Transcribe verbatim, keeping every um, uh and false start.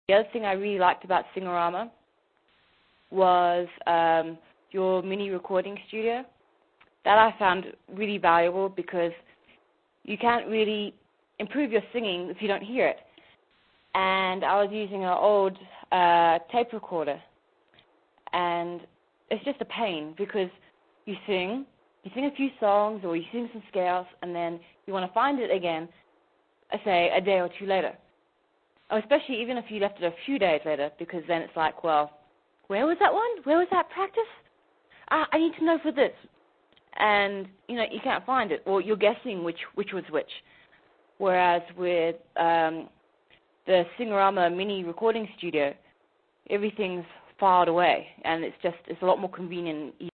the other thing I really liked about Singorama was um, your mini recording studio. That I found really valuable because you can't really improve your singing if you don't hear it. And I was using an old uh, tape recorder, and it's just a pain because you sing, you sing a few songs or you sing some scales, and then you want to find it again, say, a day or two later. Or especially even if you left it a few days later, because then it's like, well, where was that one? Where was that practice? I, I need to know for this. And, you know, you can't find it, or you're guessing which, which was which. Whereas with um, the Singorama mini recording studio, everything's filed away, and it's just, it's a lot more convenient and